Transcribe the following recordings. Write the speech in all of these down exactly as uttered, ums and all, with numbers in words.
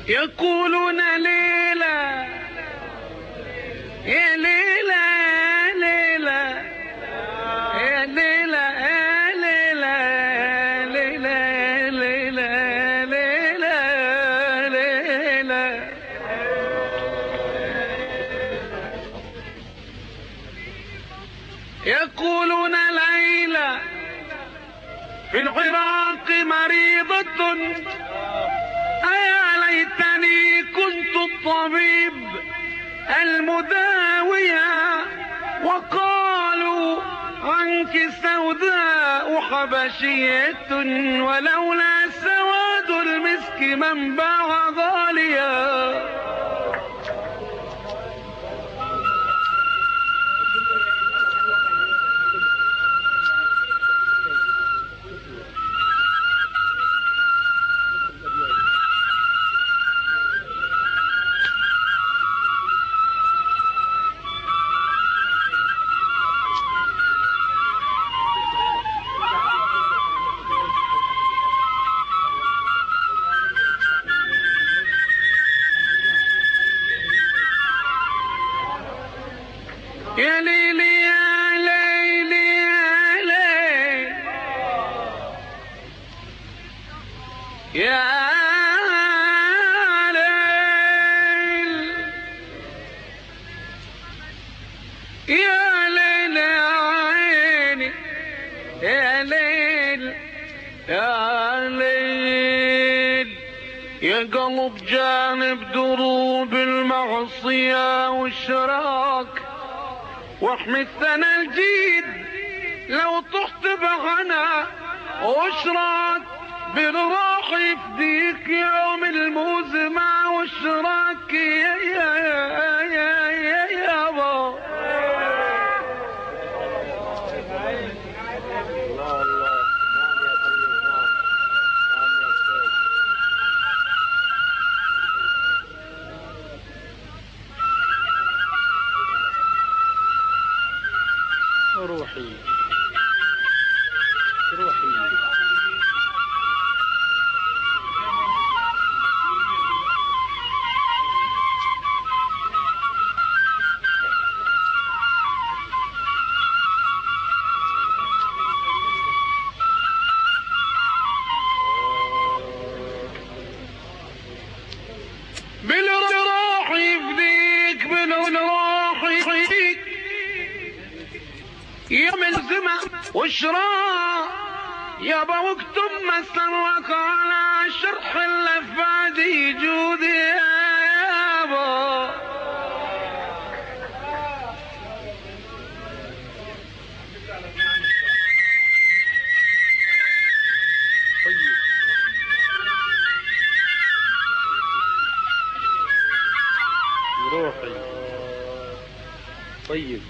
يقولون ليلى يا ليلى يا ليلى يا ليلى يا ليلى ليلى ليلى ليلى يقولون ليلى في العراق مريضة أيا ليتني كنت الطبيب المداوية وقالوا عنك سوداء حبشية ولولا سواد المسك من باع غاليا. يا ليلي يا ليلي يا ليل يا ليل يا عيني يا ليل يا ليل يا قلب جانب دروب المعصية والشراك واحمي الثنى الجيد لو طحت بغنى واشراك بالراح يفديك يوم الموزمة والشراك يا يا يا يا يا يابا. روحي روحي بالروح يفديك بالروح يفديك يوم الزمة والشراء يابا واكتب مسرك على شرح اللفادي جودي يابا. طيب روحي طيب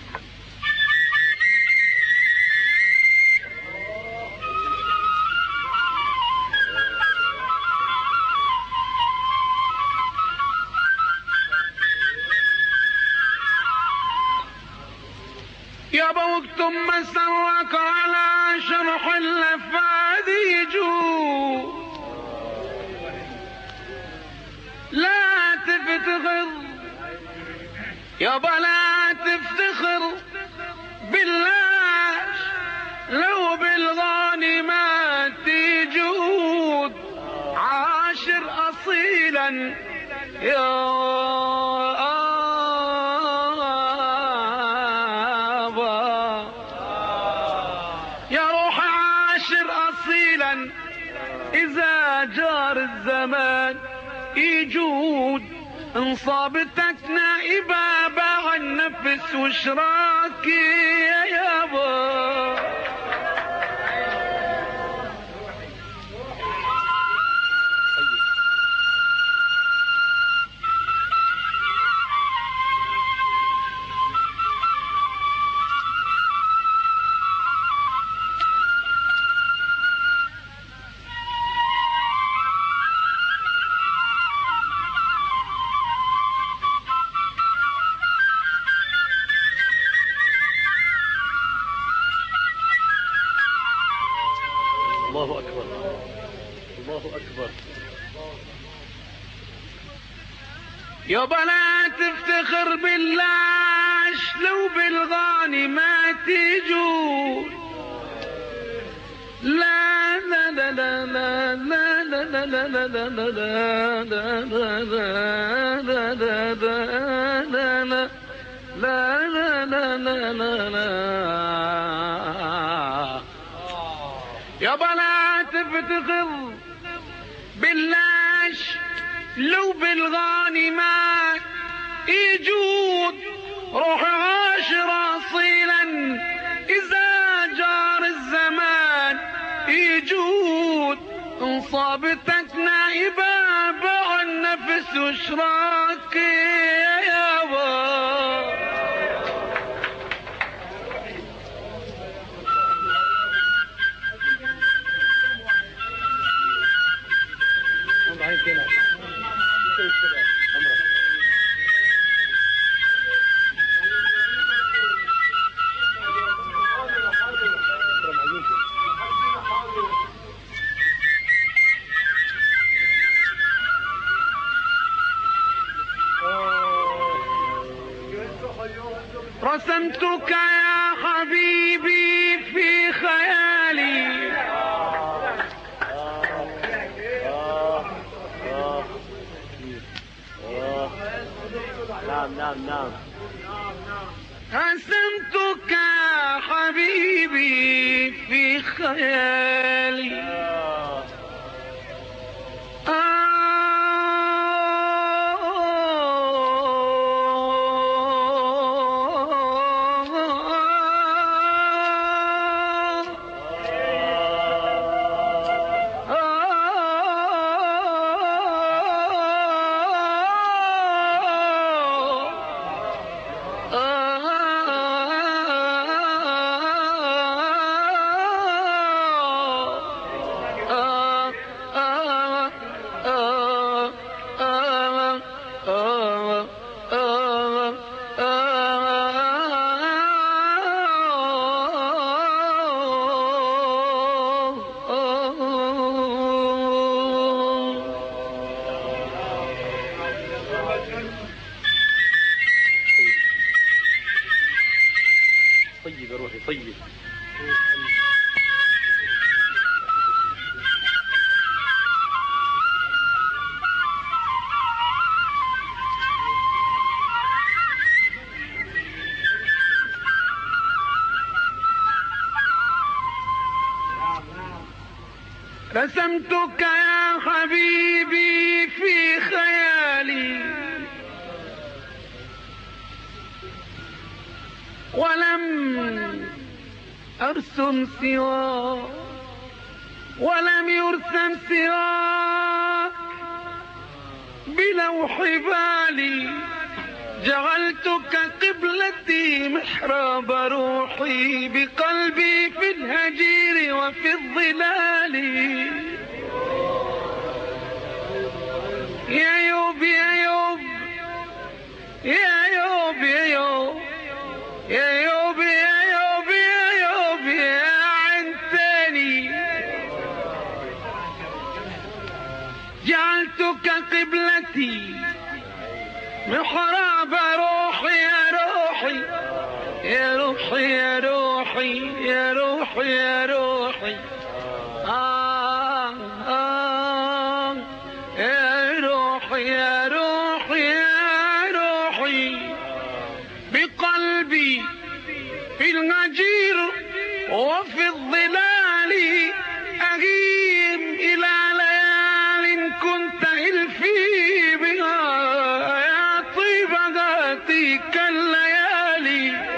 يابا واكتب مسرك على شرح اللفادي جو لا تفتخر يابا لا تفتخر بالله لو بالغانمات جود عاشر اصيلا يا إذا جار الزمان يجود انصابتك نائبة باع النفس وشراكي يا يابا. الله أكبر الله أكبر. يابا لا تفتخر باللاش لو بالغاني ما تجود. لا لا لا لا لا لا لا لا لا لا لا لا لا لا يابا لا تفتخر باللاش لو بالغاني ما يجود. روح عاشر اصيلا اذا جار الزمان يجود. انصابتك نائبة باع النفس وشراك يا يابا. رسمتك يا حبيبي في خيالي. نعم نعم نعم. رسمتك يا حبيبي في خيالي. طيب يا روحي طيب. رسمتك يا حبيبي في خيالي ولم أرسم سواك ولم يرسم سواك بلوح بالي. جعلتك قبلتي محراب روحي بقلبي في الهجير وفي الظلال. يا يوب يا يوب يا يوب يا يوب يا يوب يا يوب يا يوب يا عنتاني. جعلتك قبلتي محراب روحي يا روحي يا روحي يا روحي يا روحي يا روحي. آه آه يا روحي يا روحي يا روحي. بقلبي في الهجير وفي الظلال أغيم إلى ليال كنت إلفي بها يا طيبة تلك الليالي.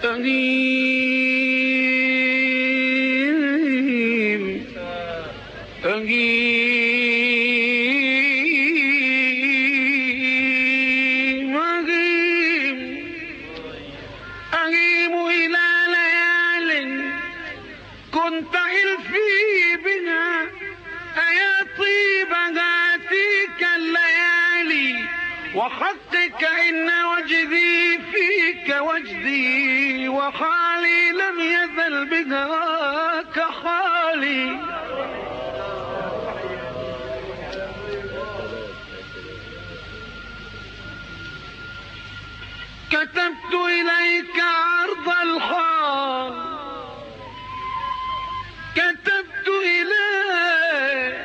أغيم أغيم أغيم أغيم إلى ليال كنت إلفي بها أيا طيب ذاتك الليالي وحقك إن وجدي فيك وجدي وحالي لم يزل بها كحالي. كتبت إليك عرض الحال كتبت إليك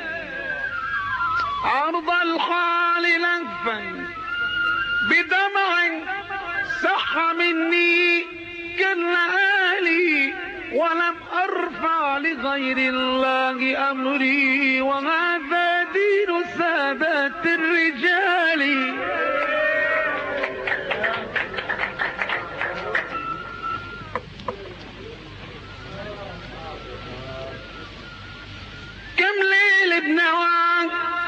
عرض الحال لهفا بدمع سح مني كاللآلي ولم أرفع لغير الله أمري وهذا دين سادات الرجال. كم ليل بنواك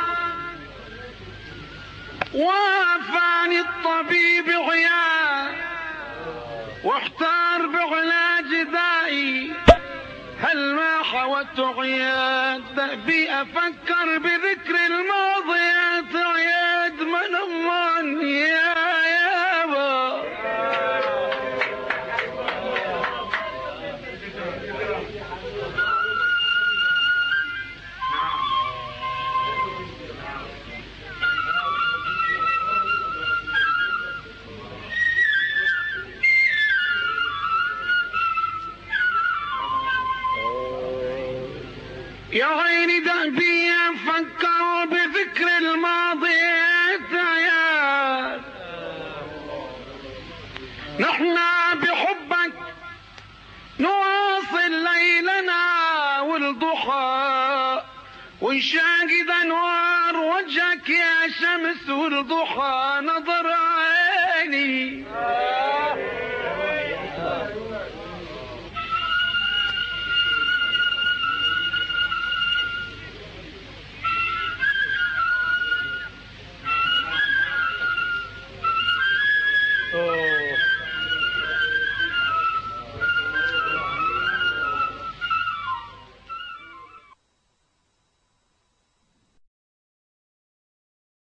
وافاني الطبيب عيان واحتار بعلاج دائي هل ما حوت عياد دأبي أفكر بذكر الماضيات عياد من أمان يا يابا. يا عيني دأبي أفكر بذكر الماضيات عياد نحن بحبك نواصل ليلنا والضحى ونشاهد أنوار وجهك يا شمس والضحى نظرا